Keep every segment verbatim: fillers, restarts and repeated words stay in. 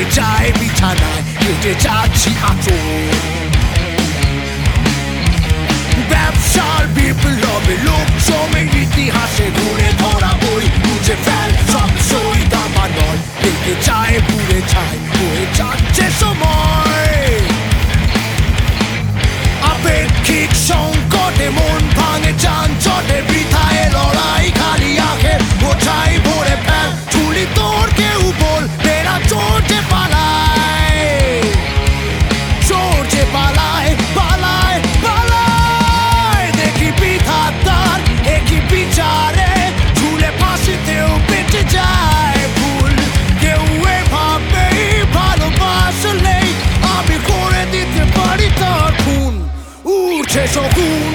চায় বিছানায় কেটে যাচ্ছি আচর ব্যবসার বিপ্লবে লোক জমে ইতিহাসে ঘুরে ধরা বই বুঝে ফেল সব সই দামা নয় দেখে চায় পুড়ে ছায় হয়ে যাচ্ছে সময় আপেক্ষিক সংকটে মন ভাঙে যানজটে বৃথায় লড়াই খালি আখের বোঝাই ভরে ফেল চুলি তোর কেউ বল বেড়া চড়ছে পালায় চড়ছে পালায় পালায় পালায় দেখি বিধাতার একই বিচারে ঝুলে ফাঁসিতেও বেঁচে যায় ভুল কেউ এভাবেই ভালোবাসলেই আমি করে দিতে পারি তার খুন উঠছে শকুন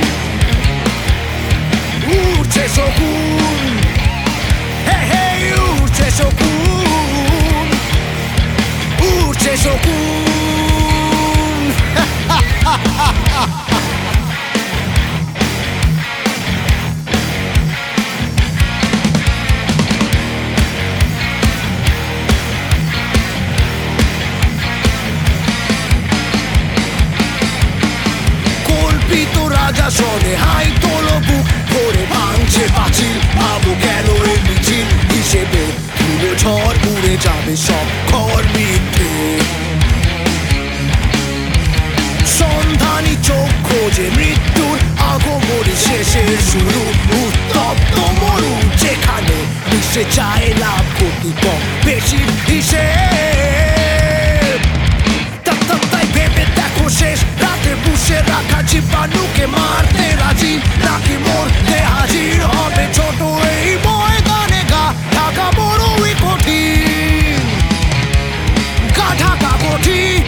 উঠছে শকুন হে হে উঠছে শকুন উঠছে শকুন কল্পিত রাজা শোনে হাই তোলো বুক ভরে ভাঙছে পাঁচিল ভাবো কেন এ মিছিল হিসেবে পুরো ঝড় উড়ে যাবে সব ঘর মিথ্যে সন্ধানী চোখ খোঁজে মৃত্যুর আগমনী শেষের শুরু উত্তপ্ত মরু যেখানে মিশে যায় লাভ ক্ষতি কম বেশির হিসেব তাই ভেবে দেখো শেষ রাতে বুঝে রাখা জীবাণুকে মারতে রাজি নাকি মরতে হাজির হবে ছোট এই ময়দানে গা ঢাকা বড়ই কঠিন গা ঢাকা কঠিন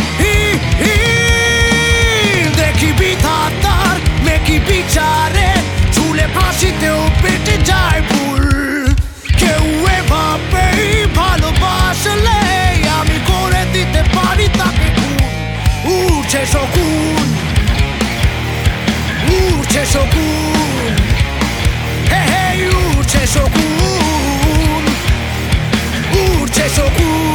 দেখি বিধাতার মেকি বিচারে ঝুলে ফাঁসিতেও পেটে যায় ভুল কেউ এভাবেই ভালোবাসলে আমি করে দিতে পারি তাকে খুন উঠছে শকুন উঠছে শকুন হে হে উঠছে শকুন উঠছে শকুন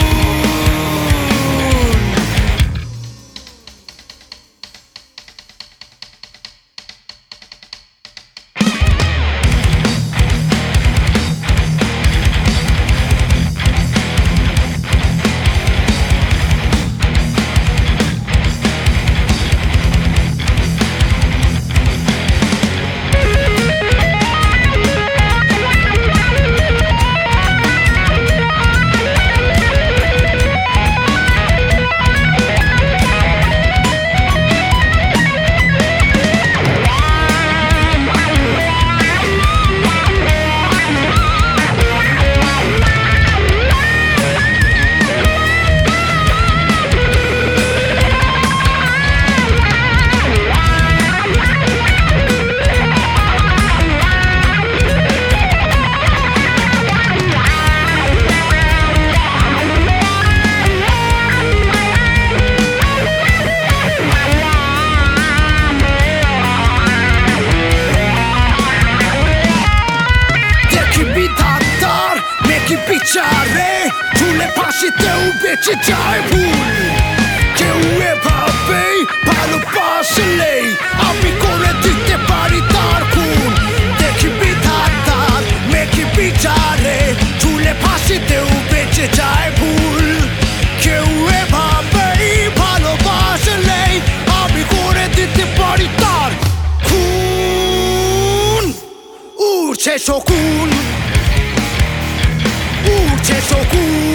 বিচারে ঝুলে ফাঁসিতেও বেঁচে যায় ভুল কেউ এভাবেই ভালোবাসলেই আমি করে দিতে পারি তার খুন দেখি বিধাতার মেকি বিচারে ঝুলে ফাঁসিতেও বেঁচে যায় ভুল কেউ এভাবেই ভালোবাসলেই আমি করে দিতে পারি তার খুন উঠছে শকুন উঠছে শকুন